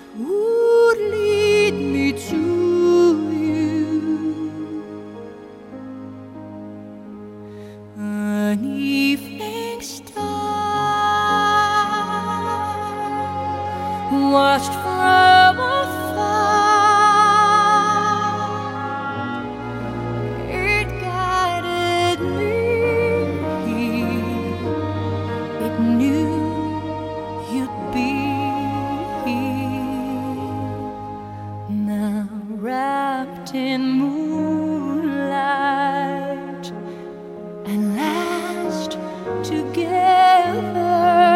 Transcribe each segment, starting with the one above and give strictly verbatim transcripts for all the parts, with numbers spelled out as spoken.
would lead me to you. An evening star watched from afar. It guided me. It knew you'd be here. Now wrapped in moonlight and last together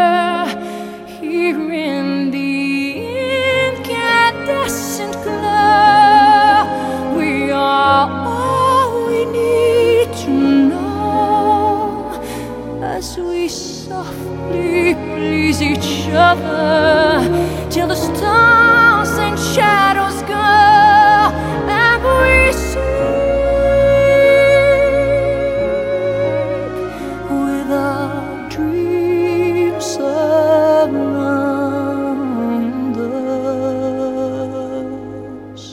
here in the incandescent glow, we are all we need to know as we softly please each other till the stars and shadows go and we sleep with our dreams around us.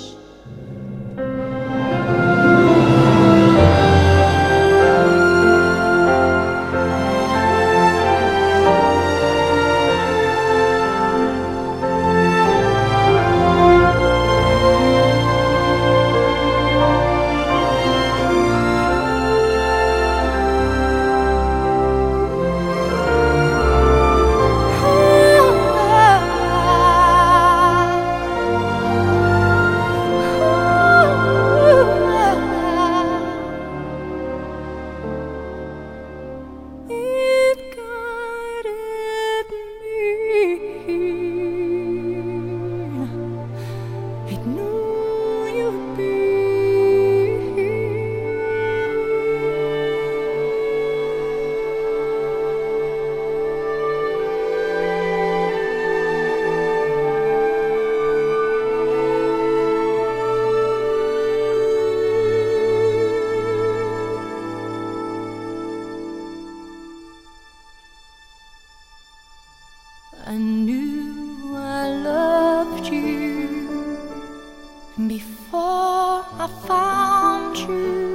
It knew you'd be I knew I loved you before I found you.